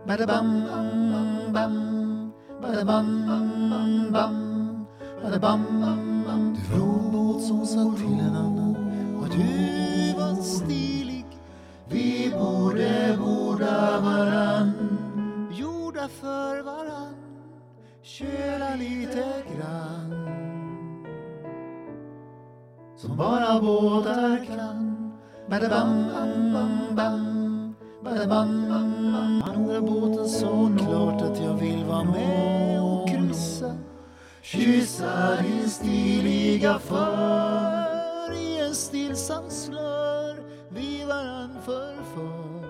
Badabam, bam, badabam, bam, badabam, bam. Du var en båt som satt till en annan och du var stilig. Vi borde borda varann, Gjorda för varann, köla lite grann. som bara båtar kan. Badabam, bam, badabam, bam. Andra båten så klart att jag vill vara med och kryssa. Kyssa din stiliga för I en stillsam slör vi varann förför.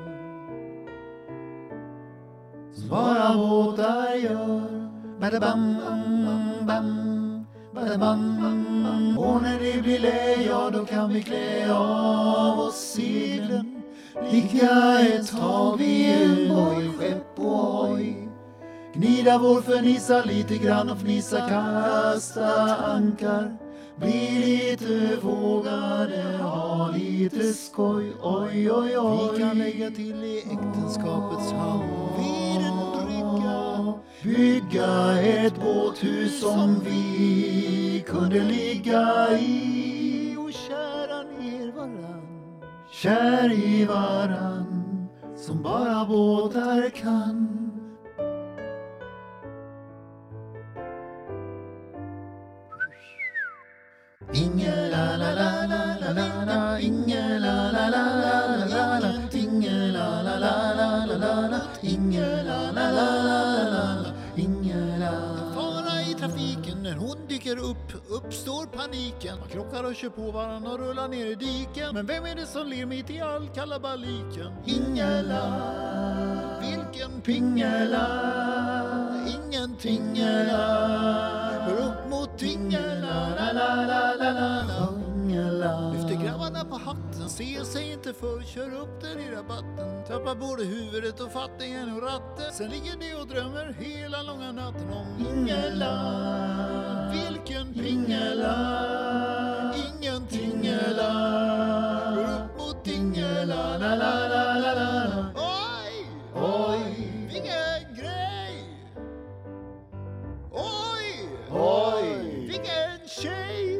som bara båtar gör. Badabam, bam, badabam, bam. Och när det blir lä, ja då kan vi klä av oss seglen. Ligga ett tag vid en boj, skepp och hoj. Gnida vår fernissa lite grann och fnissa, kasta ankar. Bli lite vågade, ha lite skoj, oj, oj, oj. Vi kan lägga till i äktenskapets hamn vid en brygga. Bygga ett båthus som vi kunde ligga i. Och kära ner varann. Kär i varann, som bara båtar kan. Inge la la la la la la la, Inge la la la la la la la, Inge la la la la la la la, Inge la la la la la la, Inge la. Fara i trafiken när hon dyker upp, uppstår paniken. Man krockar och kör på varann och rullar ner i diken. Men vem är det som ler mitt i all kalabaliken? Ingela, Vilken Pingela, ingentingela. Går upp mot Ingela, la la la la la la, Ingela. lyfter grabbarna på hatten, ser sig inte för, kör upp där i rabatten. Tappar både huvudet och fattingen och ratten. Sen ligger de och drömmer hela långa natten om Ingela, vilken Pingela, ingentingela. Går upp mot Ingela, la la la la la. Oj, Oj, vilken grej. Oj, oj, vilken tjej.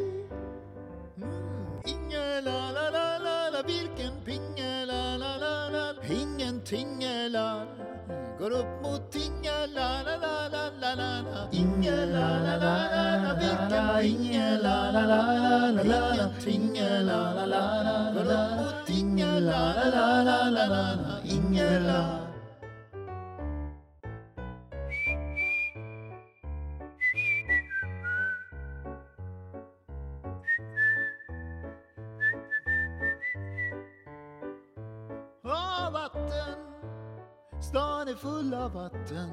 Ingela, la la la la, vilken pingela, la la la. Ingentingela. Går upp mot Ingela, la la la la la la. Ingela, la la la la la, Ingela, la la la la la, Ingela, la la la Går la upp la, mot Ingela, la la la la la, Ingela. Vatten, stan är full av vatten.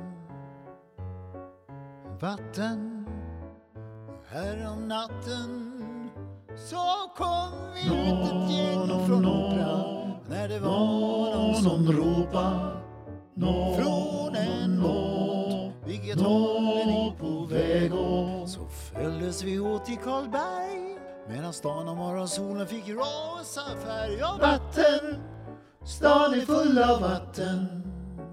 Vatten, här om natten så kom vi ut ett gäng från operan. När det var någon som ropade från en båt, vilket håll är ni på väg åt? Så följdes vi åt till Karlberg, medan stan och morgonsolen fick rosa färg. Och vatten, stan är full av vatten.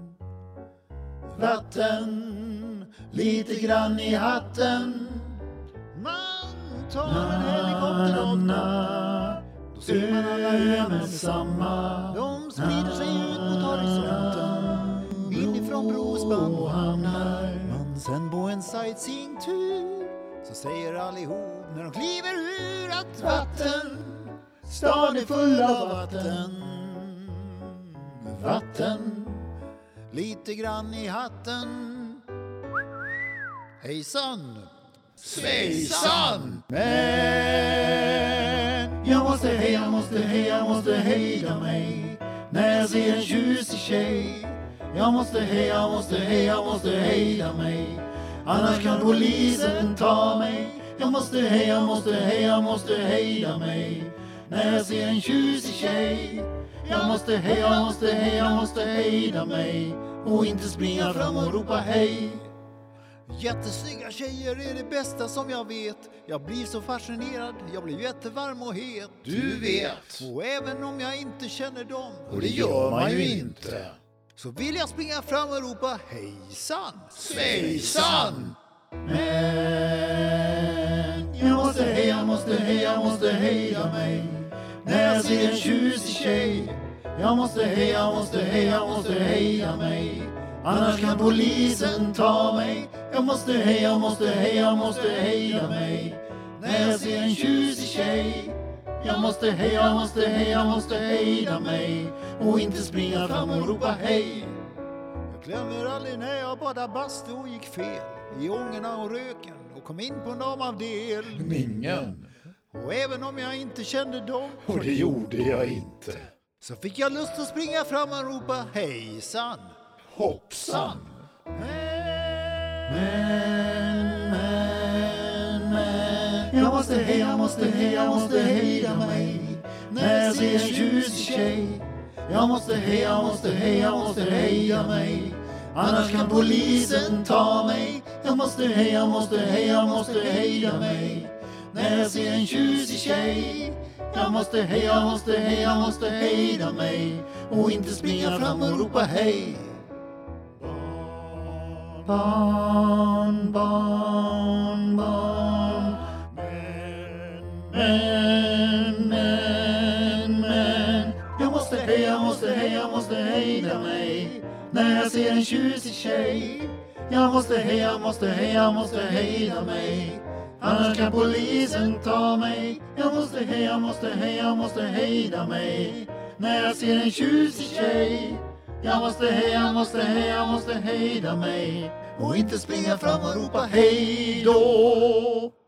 Vatten, lite grann i hatten. man tar en helikopter och då ser man alla öarna samma. De sprider sig ut mot horisonten, inifrån Brosband och hamnar. Men sen på en sightseeingtur så säger allihop när de kliver ur att vatten, Stan är full av vatten. Vatten, lite grann i hatten. Hejsan, svejsan. Men jag måste hejda mig när jag ser en tjusig tjej. Jag måste hejda mig, annars kan polisen ta mig. Jag måste hejda mig när jag ser en tjusig tjej. Jag måste hejda mig och inte springa fram och ropa hej. Jättesnygga tjejer är det bästa som jag vet. Jag blir så fascinerad, jag blir jättevarm och het. Du vet, Och även om jag inte känner dem, och det gör man ju inte, så vill jag springa fram och ropa hejsan, svejsan. Men jag måste hejda mig när jag ser en tjusig tjej. Jag måste hejda mig, annars kan polisen ta mig. Jag måste hejda mig när jag ser en tjusig tjej. Jag måste hejda mig och inte springa fram och ropa hej. Jag glömmer aldrig när jag badade bastu och gick fel i ångorna och röken och kom in på en damavdelningen. Och även om jag inte kände dem, och det gjorde jag inte, så fick jag lust att springa fram och ropa hejsan, hoppsan. Men jag måste hejda mig när jag ser en tjusig tjej. Jag måste hejda mig, annars kan polisen ta mig. Jag måste hejda mig när jag ser en tjusig tjej. Jag måste hejda mig och inte springa fram och ropa hej. Barn. Men jag måste hejda mig när jag ser en tjusig tjej. Jag måste hejda mig, annars kan polisen ta mig. Jag måste hejda mig när jag ser en tjusig tjej. Jag måste hejda mig och inte springa fram och ropa hej då.